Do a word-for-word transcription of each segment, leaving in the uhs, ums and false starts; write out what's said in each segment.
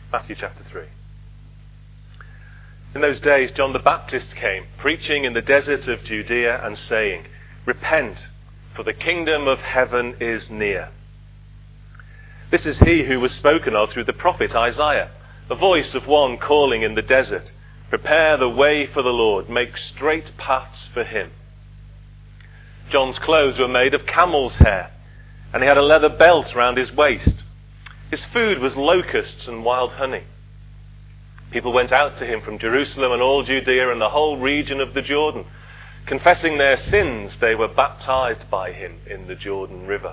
Matthew chapter three. In those days, John the Baptist came, preaching in the desert of Judea and saying, "Repent, for the kingdom of heaven is near." This is he who was spoken of through the prophet Isaiah, the voice of one calling in the desert, "Prepare the way for the Lord, make straight paths for him." John's clothes were made of camel's hair, and he had a leather belt round his waist. His food was locusts and wild honey. People went out to him from Jerusalem and all Judea and the whole region of the Jordan. Confessing their sins, they were baptized by him in the Jordan River.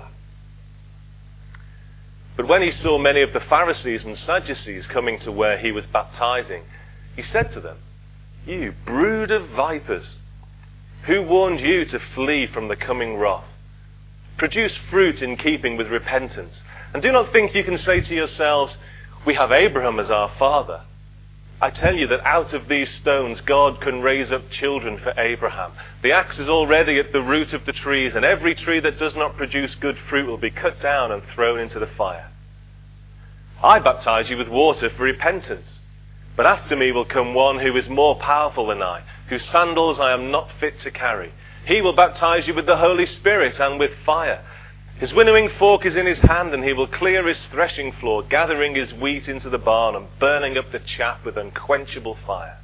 But when he saw many of the Pharisees and Sadducees coming to where he was baptizing, he said to them, "You brood of vipers, who warned you to flee from the coming wrath? Produce fruit in keeping with repentance, and do not think you can say to yourselves, 'We have Abraham as our father.' I tell you that out of these stones God can raise up children for Abraham. The axe is already at the root of the trees, and every tree that does not produce good fruit will be cut down and thrown into the fire. I baptize you with water for repentance, but after me will come one who is more powerful than I, whose sandals I am not fit to carry. He will baptize you with the Holy Spirit and with fire. His winnowing fork is in his hand, and he will clear his threshing floor, gathering his wheat into the barn and burning up the chaff with unquenchable fire."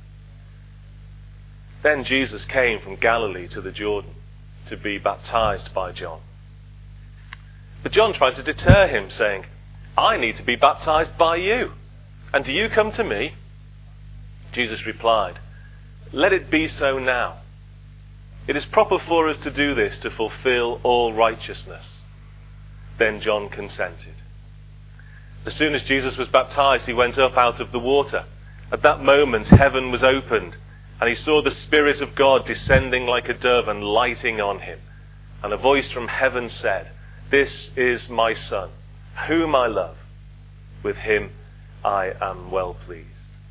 Then Jesus came from Galilee to the Jordan to be baptized by John. But John tried to deter him, saying, "I need to be baptized by you, and do you come to me?" Jesus replied, "Let it be so now. It is proper for us to do this to fulfill all righteousness." Then John consented. As soon as Jesus was baptized, he went up out of the water. At that moment, heaven was opened, and he saw the Spirit of God descending like a dove and lighting on him. And a voice from heaven said, "This is my Son, whom I love. With him I am well pleased."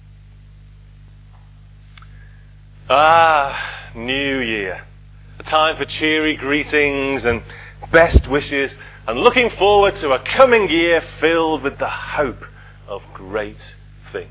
Ah, New Year. A time for cheery greetings and best wishes, and looking forward to a coming year filled with the hope of great things.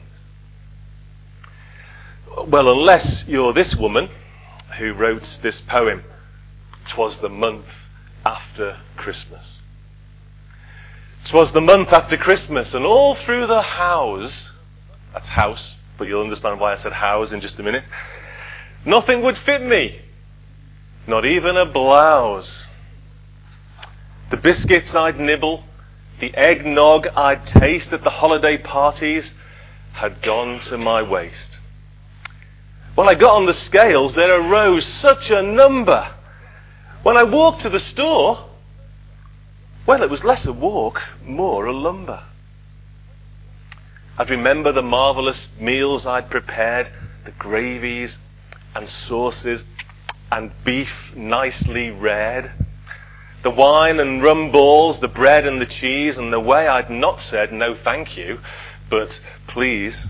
Well, unless you're this woman who wrote this poem, "'Twas the month after Christmas." 'Twas the month after Christmas, and all through the house, that's house, but you'll understand why I said house in just a minute, nothing would fit me, not even a blouse. The biscuits I'd nibble, the eggnog I'd taste at the holiday parties had gone to my waist. When I got on the scales, there arose such a number. When I walked to the store, well, it was less a walk, more a lumber. I'd remember the marvellous meals I'd prepared, the gravies and sauces and beef nicely reared, the wine and rum balls, the bread and the cheese, and the way I'd not said no thank you, but please.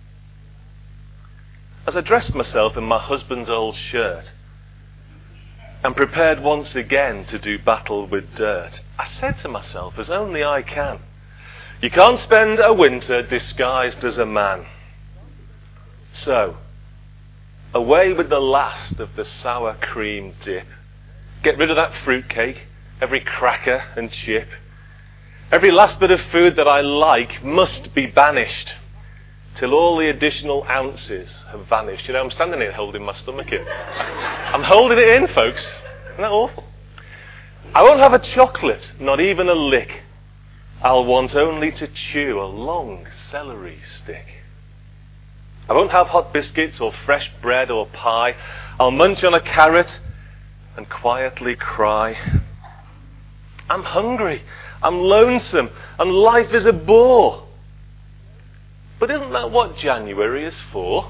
As I dressed myself in my husband's old shirt and prepared once again to do battle with dirt, I said to myself, as only I can, you can't spend a winter disguised as a man. So, away with the last of the sour cream dip. Get rid of that fruitcake, every cracker and chip. Every last bit of food that I like must be banished till all the additional ounces have vanished. You know, I'm standing here holding my stomach in. I'm holding it in, folks. Isn't that awful? I won't have a chocolate, not even a lick. I'll want only to chew a long celery stick. I won't have hot biscuits or fresh bread or pie. I'll munch on a carrot and quietly cry. I'm hungry, I'm lonesome, and life is a bore. But isn't that what January is for?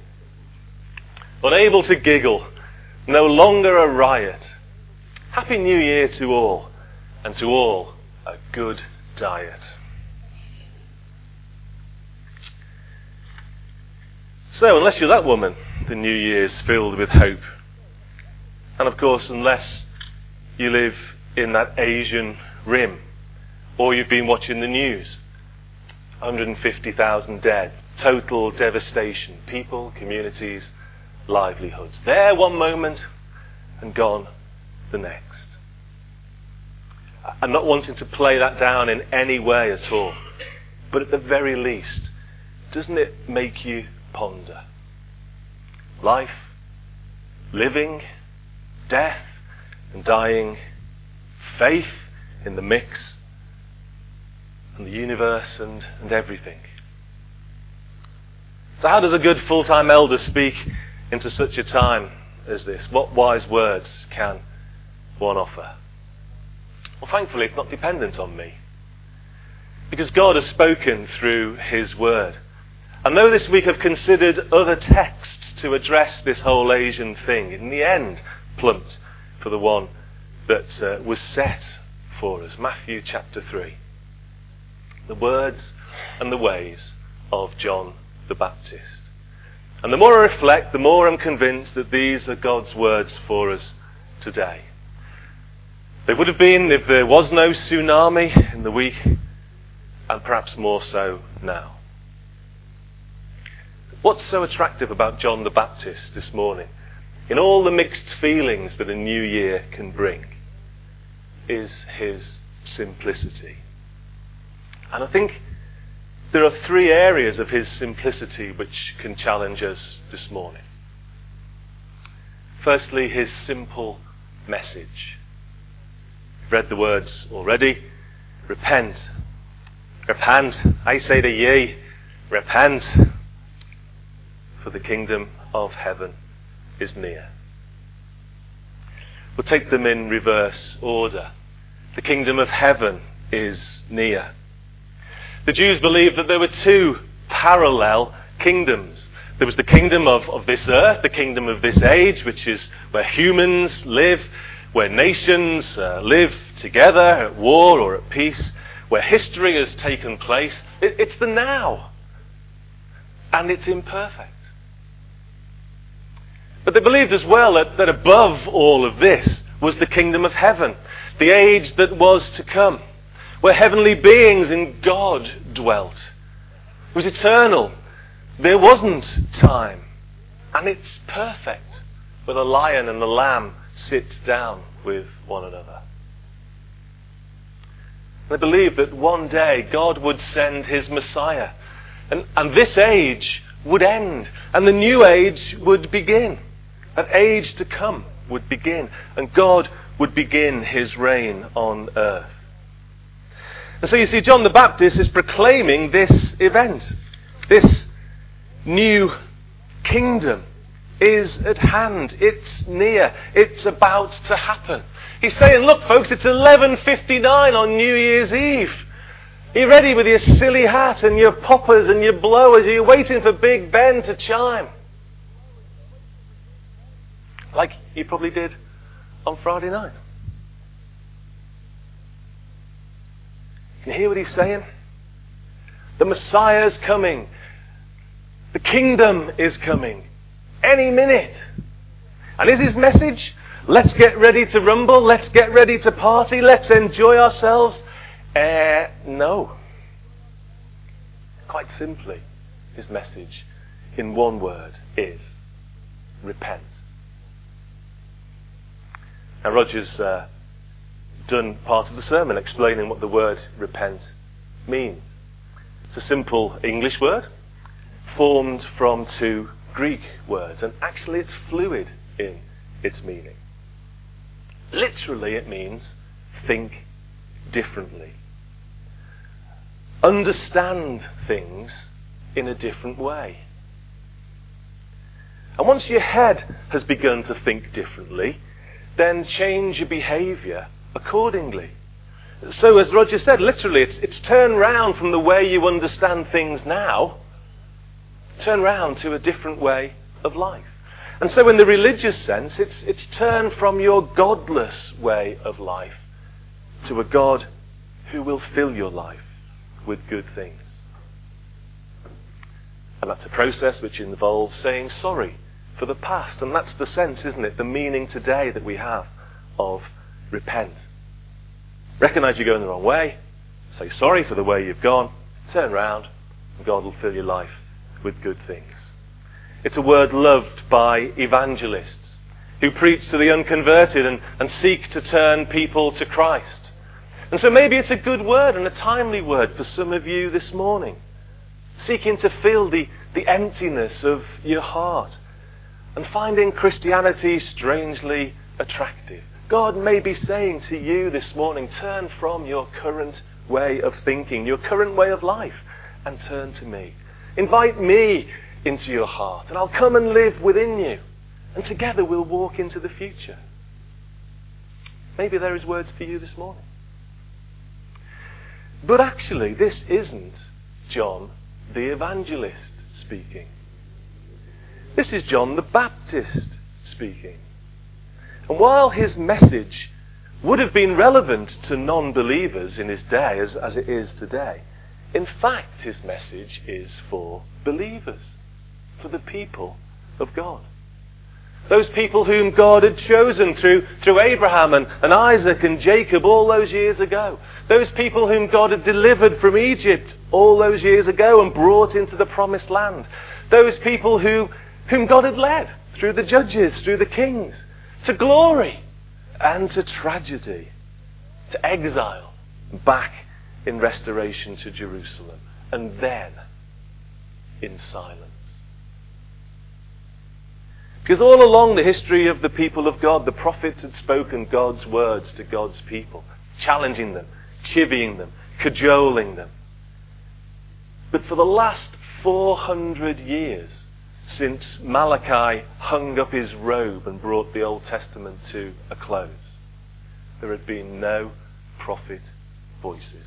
Unable to giggle, no longer a riot. Happy New Year to all, and to all a good diet. So, unless you're that woman, the New Year's filled with hope. And of course, unless you live in that Asian rim, or you've been watching the news, one hundred fifty thousand dead, total devastation, people, communities, livelihoods. There one moment and gone the next. I'm not wanting to play that down in any way at all, but at the very least, doesn't it make you ponder? Life, living, death and dying, faith in the mix, and the universe and, and everything. So how does a good full-time elder speak into such a time as this? What wise words can one offer? Well, thankfully it's not dependent on me, because God has spoken through his word. And though this week I've considered other texts to address this whole Asian thing, in the end plumped for the one that uh, was set for us, Matthew chapter three. The words and the ways of John the Baptist. And the more I reflect, the more I'm convinced that these are God's words for us today. They would have been if there was no tsunami in the week, and perhaps more so now. What's so attractive about John the Baptist this morning, in all the mixed feelings that a new year can bring, is his simplicity. And I think there are three areas of his simplicity which can challenge us this morning. Firstly, his simple message. You've read the words already. Repent. Repent. I say to ye, repent. For the kingdom of heaven is near. We'll take them in reverse order. The kingdom of heaven is near. The Jews believed that there were two parallel kingdoms. There was the kingdom of, of this earth, the kingdom of this age, which is where humans live, where nations uh, live together at war or at peace, where history has taken place. It, it's the now. And it's imperfect. But they believed as well that, that above all of this was the kingdom of heaven, the age that was to come, where heavenly beings in God dwelt. It was eternal. There wasn't time. And it's perfect, where the lion and the lamb sit down with one another. They believed that one day God would send his Messiah, and, and this age would end, and the new age would begin. An age to come would begin, and God would begin his reign on earth. And so you see, John the Baptist is proclaiming this event. This new kingdom is at hand. It's near. It's about to happen. He's saying, look folks, it's eleven fifty-nine on New Year's Eve. Are you ready with your silly hat and your poppers and your blowers? Are you waiting for Big Ben to chime? Like you probably did on Friday night. Can you hear what he's saying? The Messiah's coming. The kingdom is coming. Any minute. And is his message, let's get ready to rumble, let's get ready to party, let's enjoy ourselves? Uh, no. Quite simply, his message, in one word, is repent. Now Roger's uh, done part of the sermon explaining what the word repent means. It's a simple English word formed from two Greek words, and actually it's fluid in its meaning. Literally it means think differently. Understand things in a different way. And once your head has begun to think differently, then change your behaviour accordingly. So as Roger said, literally it's, it's turn round from the way you understand things now, turn round to a different way of life. And so in the religious sense, it's, it's turn from your godless way of life to a God who will fill your life with good things. And that's a process which involves saying sorry for the past. And that's the sense, isn't it? The meaning today that we have of repent. Recognise you're going the wrong way. Say sorry for the way you've gone. Turn round and God will fill your life with good things. It's a word loved by evangelists who preach to the unconverted and, and seek to turn people to Christ. And so maybe it's a good word and a timely word for some of you this morning, seeking to fill the, the emptiness of your heart and finding Christianity strangely attractive. God may be saying to you this morning, turn from your current way of thinking, your current way of life, and turn to me. Invite me into your heart, and I'll come and live within you, and together we'll walk into the future. Maybe there is words for you this morning. But actually, this isn't John the Evangelist speaking. This is John the Baptist speaking. And while his message would have been relevant to non-believers in his day as, as it is today, in fact his message is for believers, for the people of God. Those people whom God had chosen through, through Abraham and, and Isaac and Jacob all those years ago. Those people whom God had delivered from Egypt all those years ago and brought into the promised land. Those people who, whom God had led through the judges, through the kings, to glory and to tragedy, to exile, back in restoration to Jerusalem, and then in silence. Because all along the history of the people of God, the prophets had spoken God's words to God's people, challenging them, chivying them, cajoling them. But for the last four hundred years, since Malachi hung up his robe and brought the Old Testament to a close, there had been no prophet voices.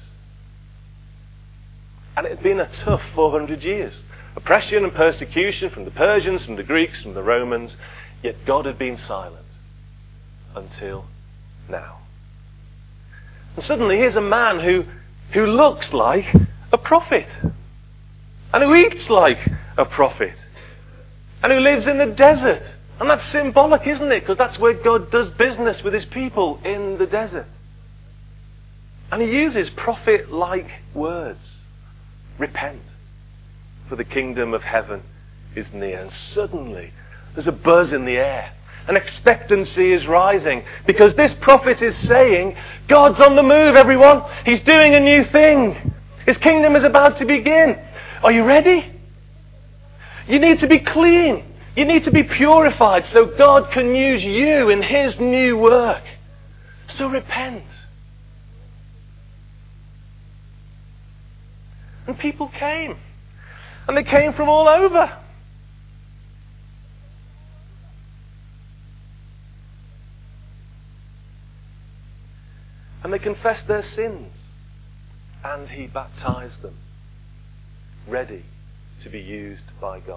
And it had been a tough four hundred years. Oppression and persecution from the Persians, from the Greeks, from the Romans. Yet God had been silent until now. And suddenly here's a man who, who looks like a prophet. And who eats like a prophet. And who lives in the desert. And that's symbolic, isn't it? Because that's where God does business with his people, in the desert. And he uses prophet-like words. Repent, for the kingdom of heaven is near. And suddenly there's a buzz in the air. An expectancy is rising. Because this prophet is saying, God's on the move, everyone. He's doing a new thing. His kingdom is about to begin. Are you ready? You need to be clean. You need to be purified so God can use you in his new work. So repent. And people came. And they came from all over. And they confessed their sins. And he baptized them. Ready to be used by God.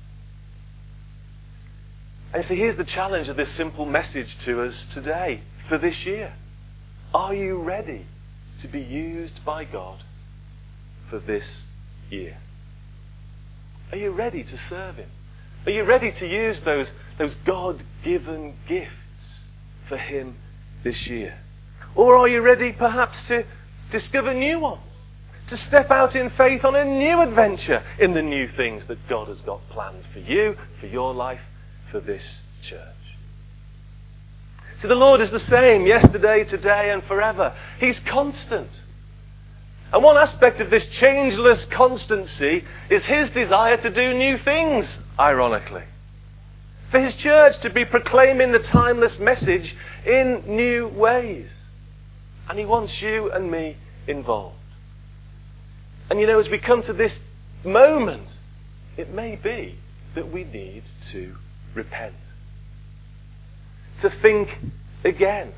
And so here's the challenge of this simple message to us today, for this year. Are you ready to be used by God for this year? Are you ready to serve him? Are you ready to use those, those God-given gifts for him this year? Or are you ready perhaps to discover new ones? To step out in faith on a new adventure in the new things that God has got planned for you, for your life, for this church. See, the Lord is the same yesterday, today and forever. He's constant. And one aspect of this changeless constancy is his desire to do new things, ironically. For his church to be proclaiming the timeless message in new ways. And he wants you and me involved. And you know, as we come to this moment, it may be that we need to repent. To think again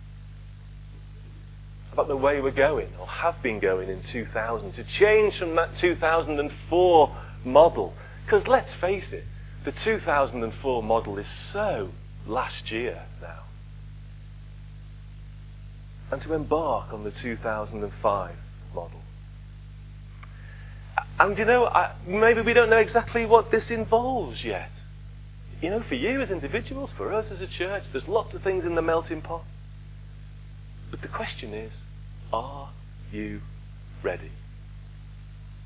about the way we're going, or have been going in two thousand. To change from that two thousand four model. Because let's face it, the two thousand four model is so last year now. And to embark on the two thousand five model. And you know, I, maybe we don't know exactly what this involves yet. You know, for you as individuals, for us as a church, there's lots of things in the melting pot. But the question is, are you ready?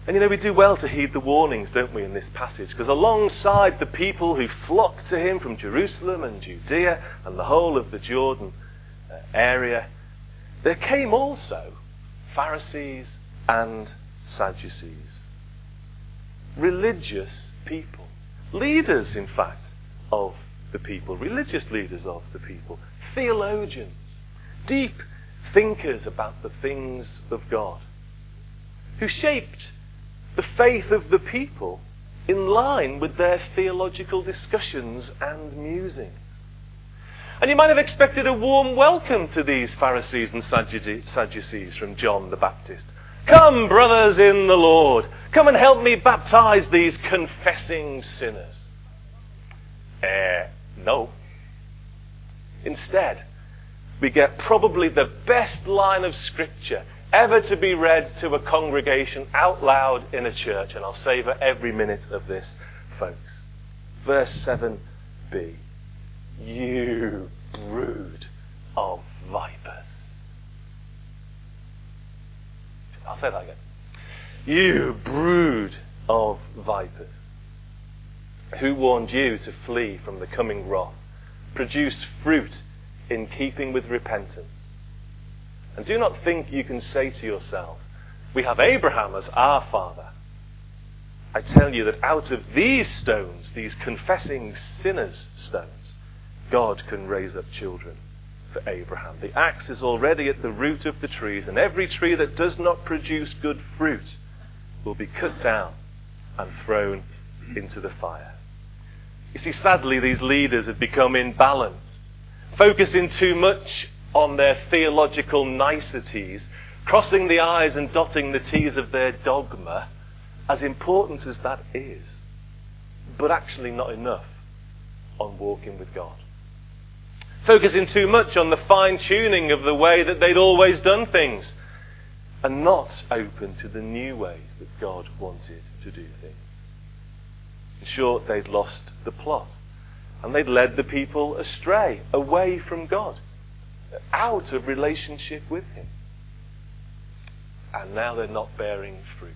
And you know, we do well to heed the warnings, don't we, in this passage? Because alongside the people who flocked to him from Jerusalem and Judea and the whole of the Jordan uh, area, there came also Pharisees and Sadducees. Religious people. Leaders, in fact, of the people. Religious leaders of the people. Theologians. Deep thinkers about the things of God. Who shaped the faith of the people in line with their theological discussions and musings. And you might have expected a warm welcome to these Pharisees and Sadducees from John the Baptist. Come, brothers in the Lord, come and help me baptize these confessing sinners. Eh, no. Instead, we get probably the best line of scripture ever to be read to a congregation out loud in a church, and I'll savour every minute of this, folks. Verse seven b. You brood of vipers. I'll say that again. You brood of vipers. Who warned you to flee from the coming wrath? Produce fruit in keeping with repentance. And do not think you can say to yourselves, we have Abraham as our father. I tell you that out of these stones, these confessing sinners' stones, God can raise up children for Abraham. The axe is already at the root of the trees, and every tree that does not produce good fruit will be cut down and thrown into the fire. You see, sadly, these leaders have become imbalanced, focusing too much on their theological niceties, crossing the I's and dotting the T's of their dogma, as important as that is, but actually not enough on walking with God. Focusing too much on the fine-tuning of the way that they'd always done things, and not open to the new ways that God wanted to do things. In short, they'd lost the plot, and they'd led the people astray, away from God, out of relationship with him. And now they're not bearing fruit.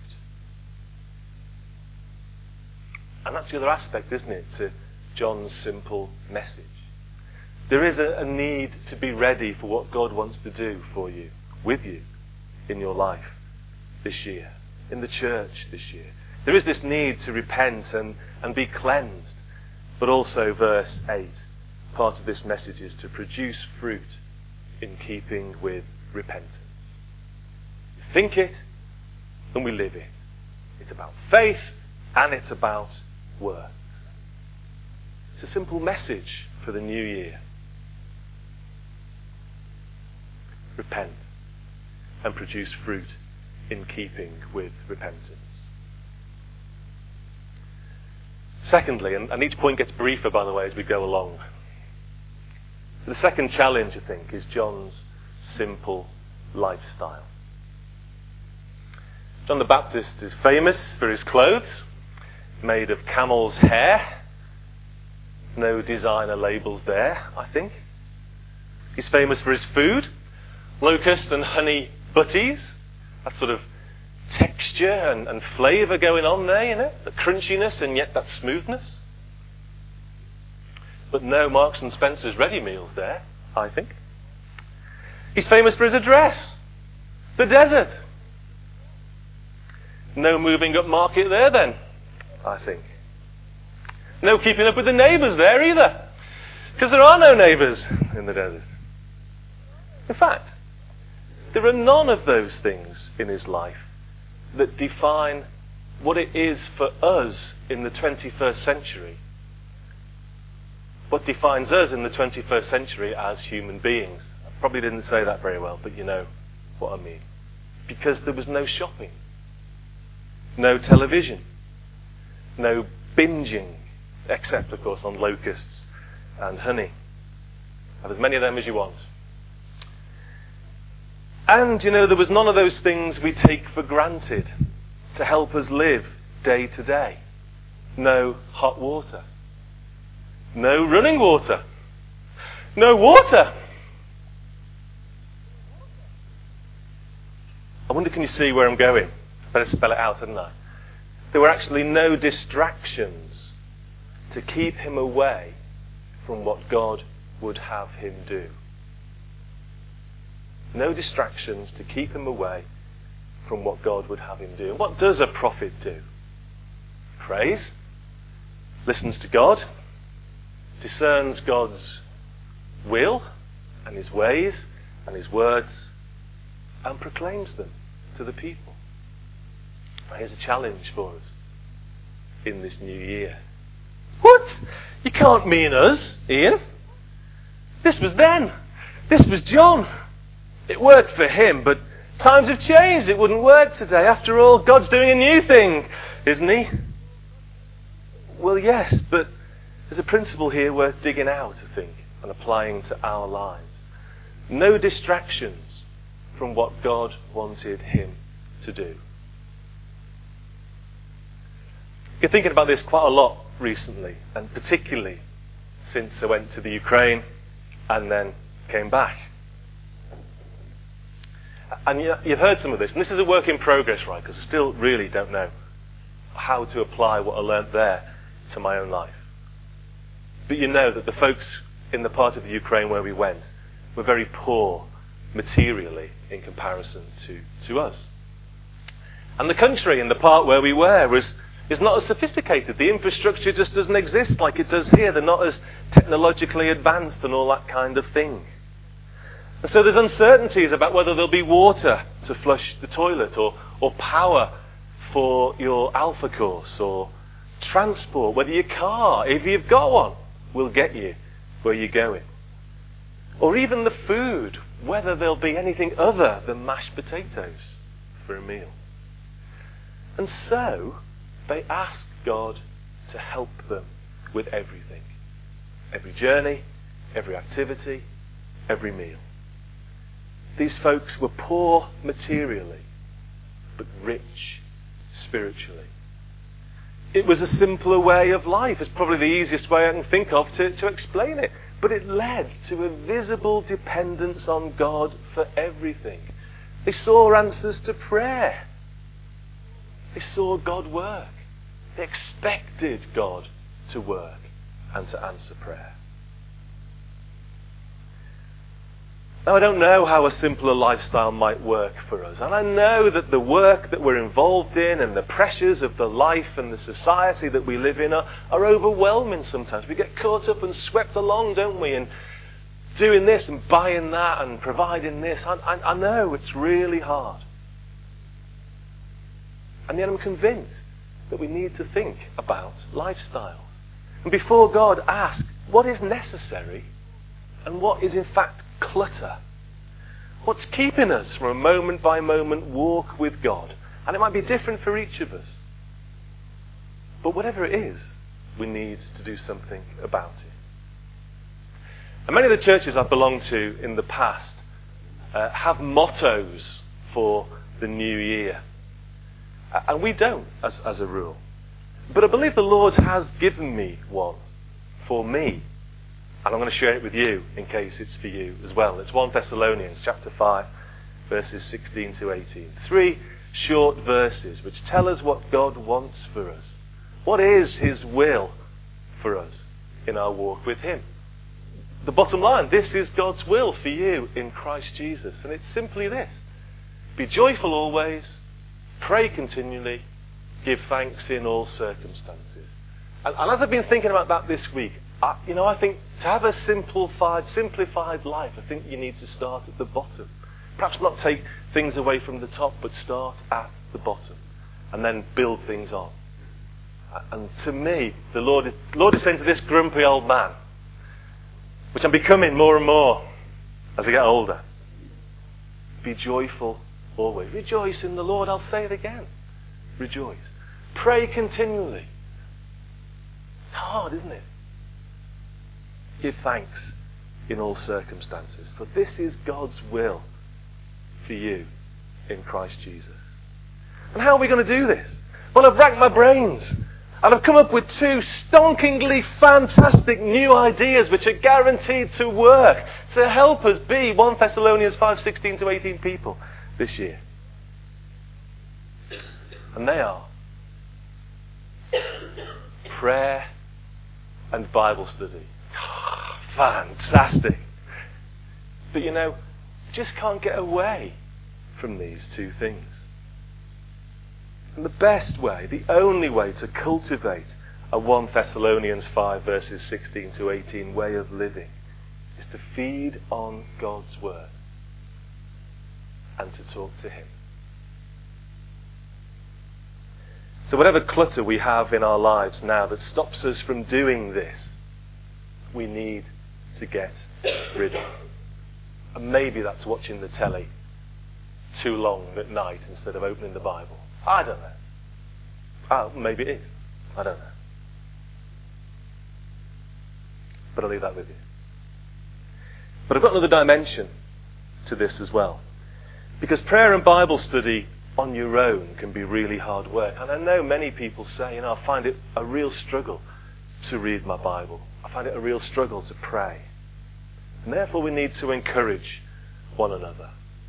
And that's the other aspect, isn't it, to John's simple message. There is a, a need to be ready for what God wants to do for you, with you, in your life this year, in the church this year. There is this need to repent and, and be cleansed. But also, verse eight, part of this message is to produce fruit in keeping with repentance. We think it and we live it. It's about faith and it's about work. It's a simple message for the new year. Repent and produce fruit in keeping with repentance. Secondly, and, and each point gets briefer, by the way, as we go along. The second challenge, I think, is John's simple lifestyle. John the Baptist is famous for his clothes, made of camel's hair. No designer labels there, I think. He's famous for his food, locust and honey butties, that sort of texture and, and flavour going on there, you know, the crunchiness and yet that smoothness. But no Marks and Spencer's ready meals there, I think. He's famous for his address, the desert. No moving up market there then, I think. No keeping up with the neighbours there either, because there are no neighbours in the desert. In fact, there are none of those things in his life that define what it is for us in the twenty-first century. What defines us in the twenty-first century as human beings. I probably didn't say that very well, but you know what I mean. Because there was no shopping, no television, no binging, except of course on locusts and honey. Have as many of them as you want. And, you know, there was none of those things we take for granted to help us live day to day. No hot water. No running water. No water. I wonder, can you see where I'm going? Better spell it out, hadn't I? there were actually no distractions to keep him away from what God would have him do. No distractions to keep him away from what God would have him do. And what does a prophet do? Prays, listens to God, discerns God's will and his ways and his words, and proclaims them to the people. Here's a challenge for us in this new year. What? You can't mean us, Ian. This was then. This was John. It worked for him, but times have changed. It wouldn't work today. After all, God's doing a new thing, isn't he? Well, yes, but there's a principle here worth digging out, I think, and applying to our lives. No distractions from what God wanted him to do. I've been thinking about this quite a lot recently, and particularly since I went to the Ukraine and then came back. And you've heard some of this, and this is a work in progress, right? Because I still really don't know how to apply what I learnt there to my own life. But you know that the folks in the part of the Ukraine where we went were very poor materially in comparison to, to us. And the country in the part where we were was is not as sophisticated. The infrastructure just doesn't exist like it does here. They're not as technologically advanced and all that kind of thing. And so there's uncertainties about whether there'll be water to flush the toilet, or, or power for your Alpha course, or transport, whether your car, if you've got one, will get you where you're going. Or even the food, whether there'll be anything other than mashed potatoes for a meal. And so they ask God to help them with everything. Every journey, every activity, every meal. These folks were poor materially, but rich spiritually. It was a simpler way of life. It's probably the easiest way I can think of to, to explain it. But it led to a visible dependence on God for everything. They saw answers to prayer. They saw God work. They expected God to work and to answer prayer. Now, I don't know how a simpler lifestyle might work for us. And I know that the work that we're involved in and the pressures of the life and the society that we live in are, are overwhelming sometimes. We get caught up and swept along, don't we? And doing this and buying that and providing this. I, I, I know it's really hard. And yet I'm convinced that we need to think about lifestyle. And before God, ask what is necessary and what is in fact clutter. What's keeping us from a moment by moment walk with God? And it might be different for each of us. But whatever it is, we need to do something about it. And many of the churches I've belonged to in the past uh, have mottos for the new year. And we don't, as, as a rule. But I believe the Lord has given me one for me. And I'm going to share it with you in case it's for you as well. It's First Thessalonians chapter five, verses sixteen to eighteen. Three short verses which tell us what God wants for us. What is his will for us in our walk with him? The bottom line, this is God's will for you in Christ Jesus. And it's simply this. Be joyful always. Pray continually. Give thanks in all circumstances. And, and as I've been thinking about that this week, I, you know, I think to have a simplified, simplified life, I think you need to start at the bottom. Perhaps not take things away from the top, but start at the bottom and then build things on. And to me, the Lord is, the Lord is saying to this grumpy old man, which I'm becoming more and more as I get older, be joyful always. Rejoice in the Lord. I'll say it again. Rejoice. Pray continually. It's hard, isn't it? Give thanks in all circumstances, for this is God's will for you in Christ Jesus. And how are we going to do this? Well, I've racked my brains. And I've come up with two stonkingly fantastic new ideas which are guaranteed to work to help us be First Thessalonians five, sixteen to eighteen people this year. And they are, prayer and Bible study. Fantastic. But you know, just can't get away from these two things. And the best way, the only way to cultivate a First Thessalonians five verses sixteen to eighteen way of living is to feed on God's word and to talk to him. So whatever clutter we have in our lives now that stops us from doing this, we need to get rid of. And maybe that's watching the telly too long at night instead of opening the Bible. I don't know. Oh, maybe it is. I don't know. But I'll leave that with you. But I've got another dimension to this as well. Because prayer and Bible study on your own can be really hard work. And I know many people say, you know, I find it a real struggle to read my Bible. I find it a real struggle to pray. And therefore we need to encourage one another.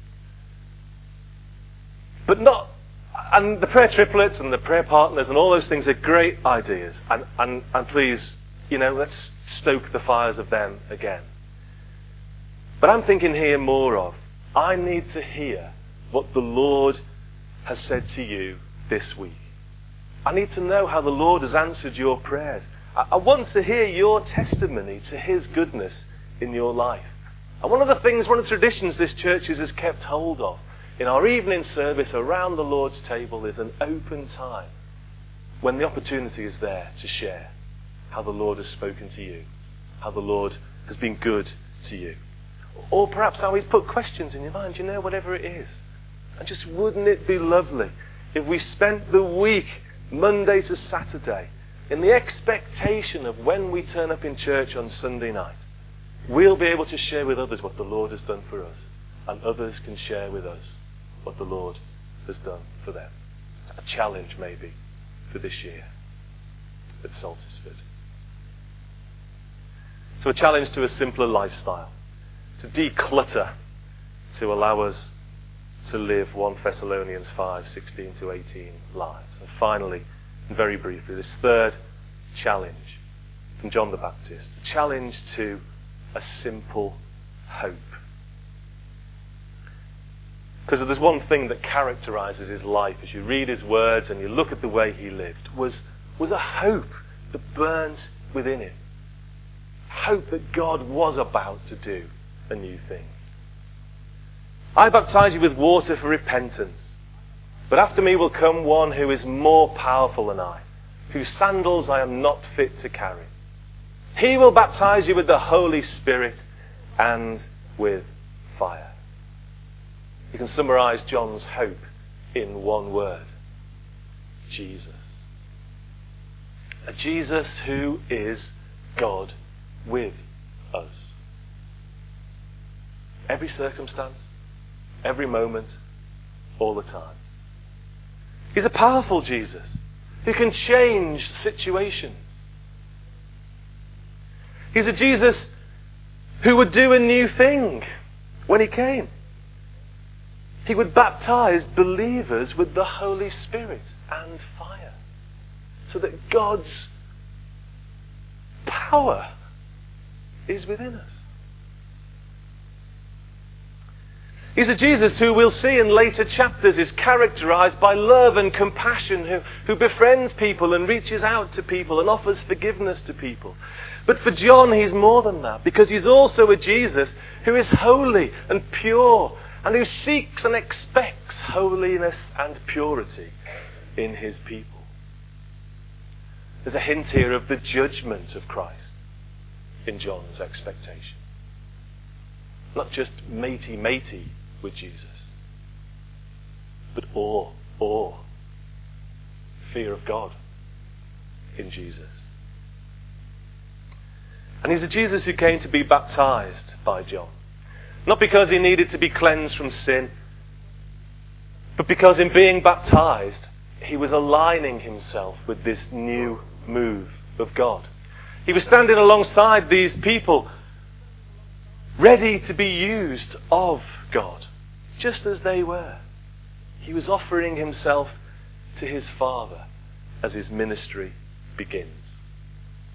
But not, and the prayer triplets and the prayer partners and all those things are great ideas. And, and, and please, you know, let's stoke the fires of them again. But I'm thinking here more of, I need to hear what the Lord has said to you this week. I need to know how the Lord has answered your prayers. I, I want to hear your testimony to his goodness in your life. And one of the things, one of the traditions this church has kept hold of in our evening service around the Lord's table is an open time when the opportunity is there to share how the Lord has spoken to you, how the Lord has been good to you. Or perhaps how he's put questions in your mind, you know, whatever it is. And just wouldn't it be lovely if we spent the week, Monday to Saturday, in the expectation of when we turn up in church on Sunday night, we'll be able to share with others what the Lord has done for us, and others can share with us what the Lord has done for them. A challenge maybe for this year at Saltisford. So a challenge to a simpler lifestyle, to declutter, to allow us to live First Thessalonians five, sixteen to eighteen lives. And finally, and very briefly, this third challenge from John the Baptist, a challenge to a simple hope. Because if there's one thing that characterizes his life as you read his words and you look at the way he lived, was, was a hope that burned within him. Hope that God was about to do a new thing. I baptize you with water for repentance, but after me will come one who is more powerful than I, whose sandals I am not fit to carry. He will baptize you with the Holy Spirit and with fire. You can summarize John's hope in one word: Jesus. A Jesus who is God with us. Every circumstance, every moment, all the time. He's a powerful Jesus who can change situations. He's a Jesus who would do a new thing when he came. He would baptize believers with the Holy Spirit and fire, so that God's power is within us. He's a Jesus who we'll see in later chapters is characterized by love and compassion, who, who befriends people and reaches out to people and offers forgiveness to people. But for John, he's more than that, because he's also a Jesus who is holy and pure and who seeks and expects holiness and purity in his people. There's a hint here of the judgment of Christ in John's expectation. Not just matey matey with Jesus, but awe, awe, fear of God in Jesus. And he's a Jesus who came to be baptized by John. Not because he needed to be cleansed from sin, but because in being baptized, he was aligning himself with this new move of God. He was standing alongside these people, ready to be used of God, just as they were. He was offering himself to his Father as his ministry begins.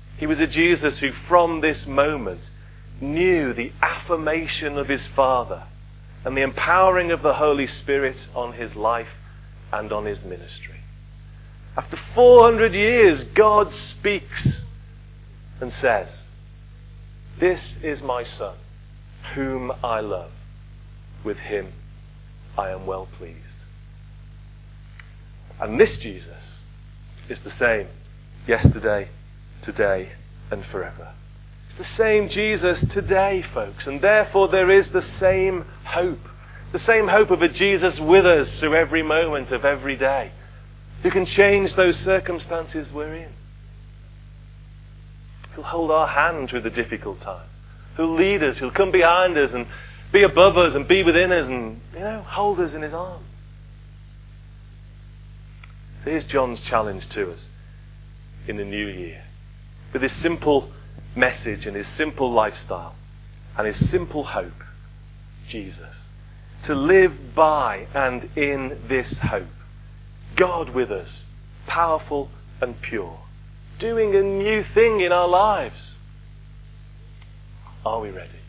He was a Jesus who from this moment knew the affirmation of his Father and the empowering of the Holy Spirit on his life and on his ministry. After four hundred years, God speaks and says, "This is my Son, whom I love. With him I am well pleased." And this Jesus is the same yesterday, today, and forever. It's the same Jesus today, folks, and therefore there is the same hope. The same hope of a Jesus with us through every moment of every day, who can change those circumstances we're in. Who'll hold our hand through the difficult times. Who'll lead us, who'll come behind us and be above us and be within us and, you know, hold us in his arms. So here's John's challenge to us in the new year. With his simple message and his simple lifestyle and his simple hope, Jesus. To live by and in this hope. God with us, powerful and pure, doing a new thing in our lives. Are we ready?